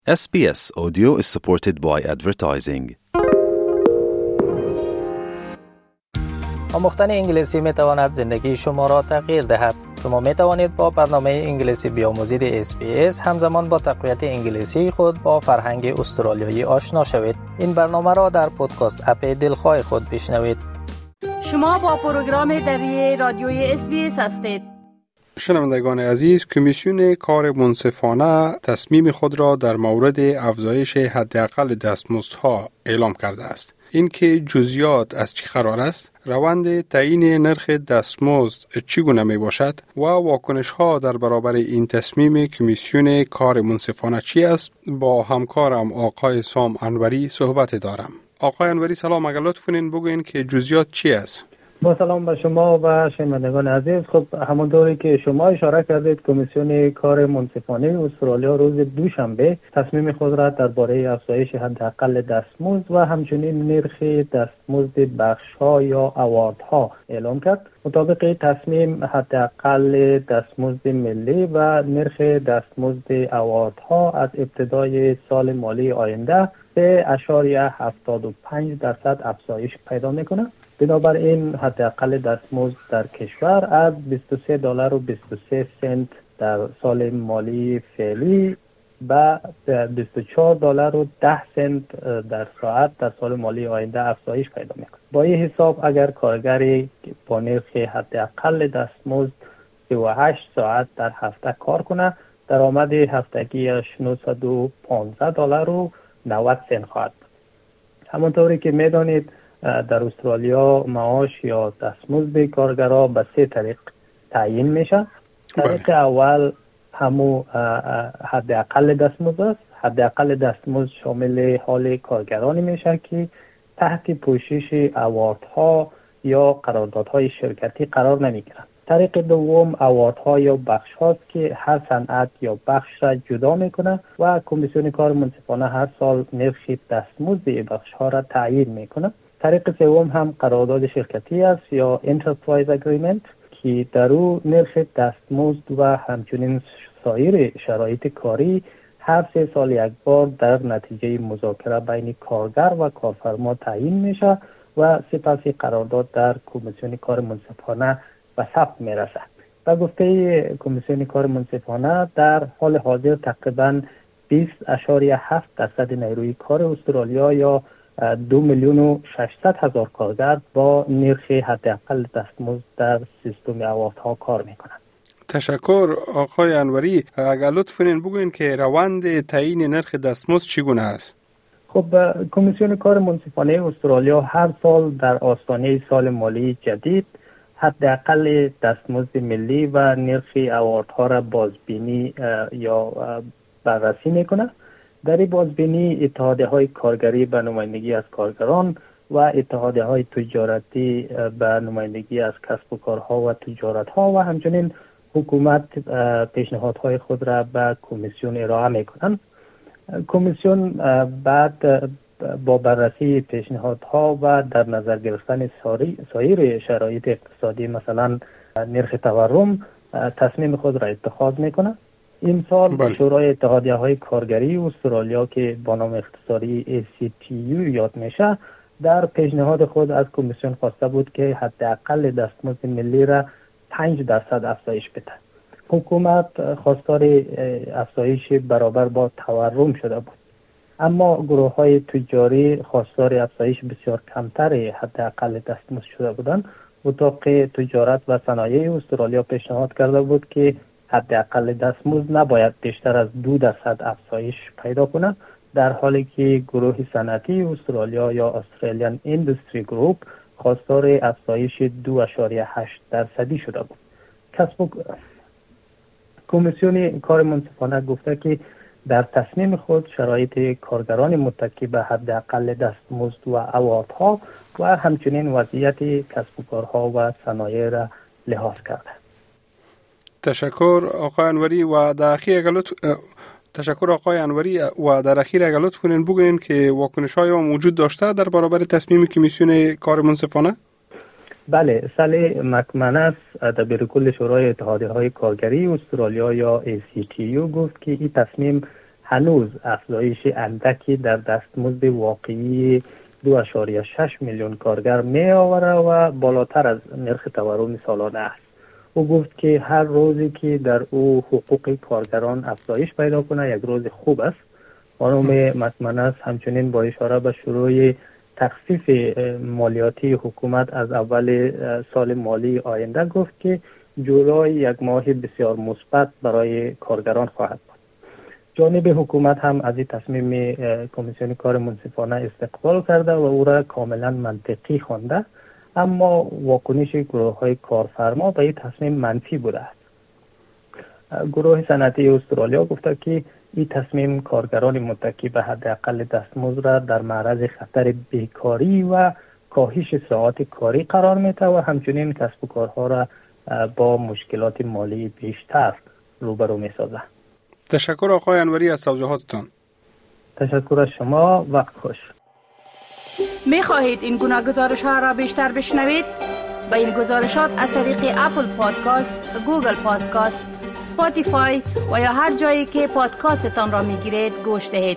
SBS Audio is supported by advertising. آموختن انگلیسی می تواند زندگی شما را تغییر دهد. شما می توانید با برنامه انگلیسی بیاموزید SBS همزمان با تقویت انگلیسی خود با فرهنگ استرالیایی آشنا شوید. این برنامه را در پادکست اپ دلخواه خود بشنوید. شما با پروگرام دری رادیوی SBS هستید. شنوندگان عزیز، کمیسیون کار منصفانه تصمیم خود را در مورد افزایش حداقل دستمزدها اعلام کرده است. این که جزئیات از چه قرار است، روند تعیین نرخ دستمزد چگونه می باشد و واکنش ها در برابر این تصمیم کمیسیون کار منصفانه چی است، با همکارم آقای سام انوری صحبت دارم. آقای انوری سلام، اگر لطف کنین بگوین که جزئیات چی است؟ با سلام به شما و شنوندگان عزیز. خب همونطوری که شما اشاره کردید، کمیسیون کار منصفانه استرالیا روز دوشنبه تصمیم خود را درباره افزایش حداقل دستمزد و همچنین نرخ دستمزد بخش‌ها یا اواردها اعلام کرد. مطابق تصمیم، حداقل دستمزد ملی و نرخ دستمزد اواردها از ابتدای سال مالی آینده 3.75% افزایش پیدا می‌کند. بنابراین حداقل دستمزد در کشور از $22.23 در سال مالی فعلی به $24.10 در ساعت در سال مالی آینده افزایش پیدا می‌کند. با این حساب اگر کارگری با نرخ حداقل دستمزد 38 ساعت در هفته کار کنه، درآمد هفتگیش $915.90 خواهد بود. همونطوری که می‌دانید در استرالیا معاش یا دستمزد کارگرها به 3 طریق تعیین میشه. طریق اول همو حداقل دستمزد است. حداقل دستمزد شامل حال کارگرانی میشه که تحت پوشش اواردها یا قراردادهای شرکتی قرار نمیگیرند. طریق دوم اواردها یا بخش هاست که هر صنعت یا بخش را جدا میکنه و کمیسیون کار منصفانه هر سال نرخ دستمزد بخش ها را تعیین میکنه. طریق سوم هم قرارداد شرکتی است یا انترپرایز اگریمنت که در او نرخ دستمزد و همچنین سایر شرایط کاری هر 3 سال یک بار در نتیجه مذاکره بین کارگر و کارفرما تعیین میشه و سپس قرارداد در کمیسیون کار منصفانه به ثبت میرسه. به گفته کمیسیون کار منصفانه در حال حاضر تقریباً 20.7% نیروی کار استرالیا یا 2,600,000 کارگر با نرخ حداقل دستمزد در سیستم اواردها کار میکنند. تشکر آقای انوری. اگر لطف کنین بگوین که روند تعیین نرخ دستمزد چگونه است؟ خب کمیسیون کار منصفانه استرالیا هر سال در آستانه سال مالی جدید حداقل دستمزد ملی و نرخ اواردها را بازبینی یا بررسی میکنه. در این بازبینی اتحادیه‌های کارگری به نمایندگی از کارگران و اتحادیه‌های تجارتی به نمایندگی از کسب و کارها و تجارت‌ها و همچنین حکومت پیشنهادهای خود را به کمیسیون ارائه می‌کنند. کمیسیون بعد با بررسی پیشنهادها و در نظر گرفتن سایر شرایط اقتصادی مثلا نرخ تورم تصمیم خود را اتخاذ می‌کند. این سال شورای اتحادیه‌های کارگری استرالیا که با نام اختصاری ACTU یاد میشه در پیشنهاد خود از کمیسیون خواسته بود که حداقل دستمزد ملی را 5% افزایش بده. حکومت خواستار افزایش برابر با تورم شده بود، اما گروه‌های تجاری خواستار افزایش بسیار کمتر حداقل دستمزد شده بودند. اتاق تجارت و صنایع استرالیا پیشنهاد کرده بود که حداقل دستمزد نباید بیشتر از 2% افزایش پیدا کنه، در حالی که گروه صنعتی استرالیا یا استرالیان ایندستری گروپ خواستار افزایش 2.8% شده بود. کمیسیون کار منصفانه گفته که در تصمیم خود شرایط کارگران متکی به حداقل دستمزد و اواردها و همچنین وضعیت کسب و کارها و صنایع را لحاظ کرده. تشکر آقای انوری و در اخیر اگر لطف کنین بگوین که واکنش‌های موجود داشته در برابر تصمیم کمیسیون کار منصفانه؟ بله، سالی مکمنس دبیر کل شورای اتحادیه‌های کارگری استرالیا یا ACTU گفت که این تصمیم هنوز افزایش اندکی در دستمزد واقعی 2.6 میلیون کارگر می آوره و بالاتر از نرخ تورم سالانه است. او گفت که هر روزی که در او حقوق کارگران افزایش پیدا کنه یک روز خوب است. خانم مکمنس همچنین با اشاره به شروع تخفیف مالیاتی حکومت از اول سال مالی آینده گفت که جولای یک ماه بسیار مثبت برای کارگران خواهد بود. جانب حکومت هم از این تصمیم کمیسیون کار منصفانه استقبال کرده و او را کاملا منطقی خوانده، اما واکنش گروه‌های کارفرما به این تصمیم منفی بوده است. گروه صنعتی استرالیا گفته که این تصمیم کارگران متکی به حداقل دستمزد را در معرض خطر بیکاری و کاهش ساعات کاری قرار میده و همچنین کسب و کارها را با مشکلات مالی بیشتر روبرو میسازه. تشکر آقای انوری از توضیحاتتان. تشکر از شما، وقت خوش. می خواهید این گناه گزارش ها را بیشتر بشنوید؟ با این گزارشات از طریق اپل پادکاست، گوگل پادکاست، اسپاتیفای و یا هر جایی که پادکاستتان را می گیرید گوش دهید.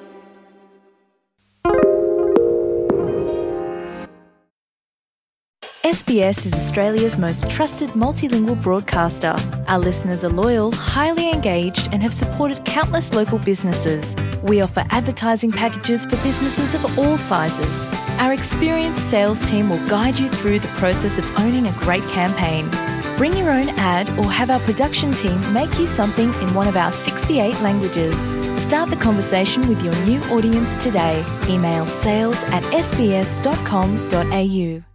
SBS is Australia's most trusted multilingual broadcaster. Our listeners are loyal, highly engaged, and have supported countless local businesses. We offer advertising packages for businesses of all sizes. Our experienced sales team will guide you through the process of owning a great campaign. Bring your own ad or have our production team make you something in one of our 68 languages. Start the conversation with your new audience today. Email sales@sbs.com.au.